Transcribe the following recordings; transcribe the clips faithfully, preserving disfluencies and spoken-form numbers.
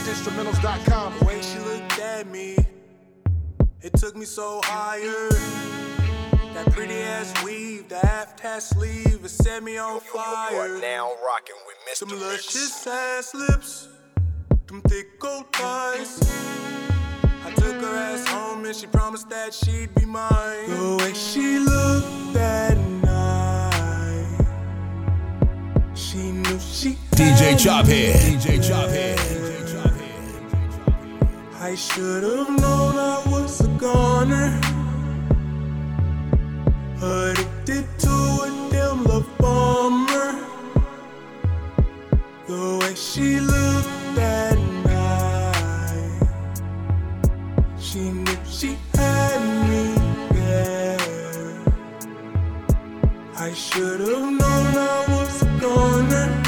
instrumentals dot com. The way she looked at me, it took me so higher. That pretty ass weave, the half hat sleeve, it set me on fire. You are now rocking with Mister Some Mix. luscious ass lips, them thick gold thighs. I took her ass home and she promised that she'd be mine. The way she looked that night, she knew she D J had Chophead. me D J Chophead. there. D J Chophead. I should've known I was a goner, addicted to a damn love bomber. The way she looked that night, she knew she had me there. I should've known I was a goner,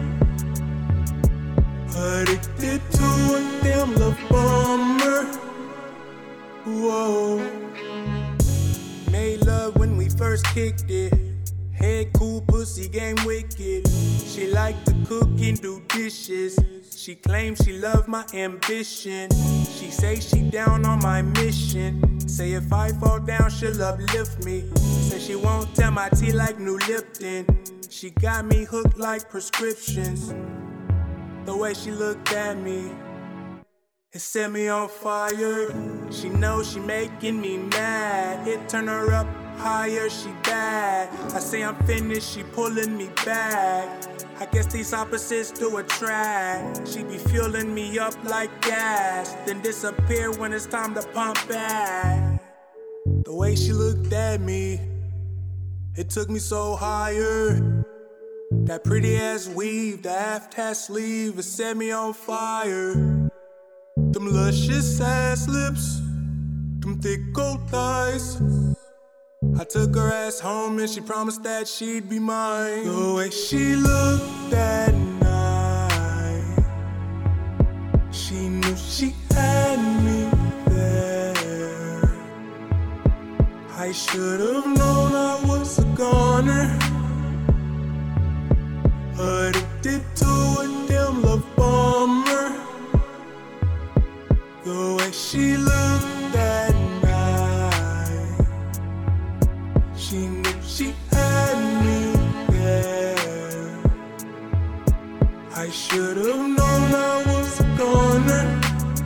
addicted to a damn love bomber. Whoa. Made love when we first kicked it. Head cool, pussy game wicked. She liked to cook and do dishes. She claims she loved my ambition. She say she down on my mission. Say if I fall down, she'll uplift me. Say she won't tell my tea like New Lipton. She got me hooked like prescriptions. The way she looked at me, it set me on fire. She knows she making me mad. It turn her up higher, she bad. I say I'm finished, she pulling me back. I guess these opposites do attract. She be fueling me up like gas, then disappear when it's time to pump back. The way she looked at me, it took me so higher. That pretty ass weave, the half hat sleeve, it set me on fire. Them luscious ass lips, them thick gold thighs. I took her ass home and she promised that she'd be mine. The way she looked that night, she knew she had me there. I should've known I was a goner, addicted to a damn love bomber. The way she looked that night, she knew she had me there. I should've known I was a goner,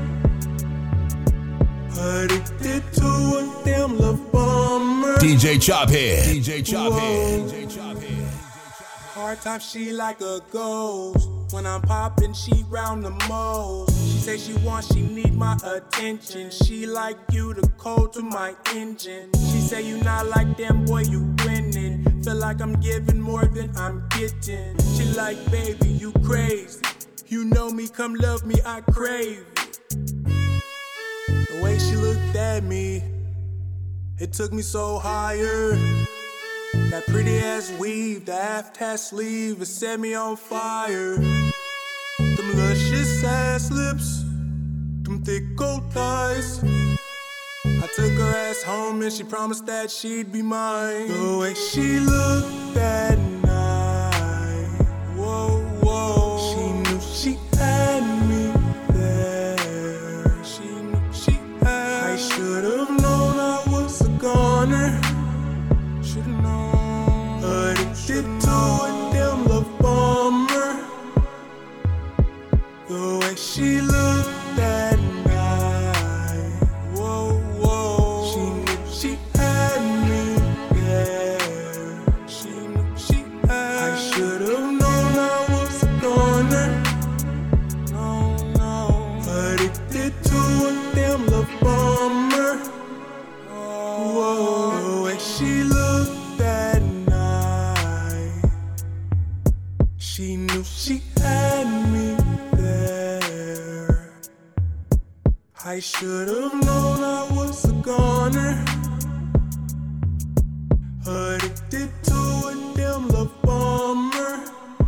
addicted to a damn love bomber. D J Chophead. D J Chophead. D J Chophead. Hard time, she like a ghost. When I'm poppin', she round the most. She say she wants, she need my attention. She like you, the cold to my engine. She say you not like them, boy, you winning. Feel like I'm giving more than I'm getting. She like, baby, you crazy. You know me, come love me, I crave it. The way she looked at me, it took me so higher. That pretty ass weave, the half hat sleeve, it set me on fire. Them luscious ass lips, them thick gold thighs. I took her ass home and she promised that she'd be mine. The way she looked that night, whoa, whoa. She knew she had me there. She knew she had. I should've known I was a goner. Should've known. Addicted to a damn love bomber. The way she looked that night, whoa, whoa. She knew she had me there. She knew she had. I should've known I was a goner. No, no. Addicted to a damn love bomber. Whoa, the way she looked that night, she knew she had me there. I should've known I was a goner, addicted to a damn love bomber.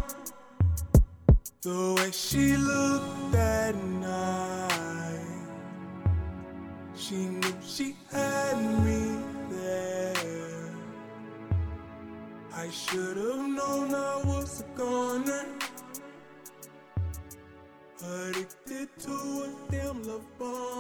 The way she looked that night, she knew she had me there. I should've known I was a goner, addicted Two of them love bomb.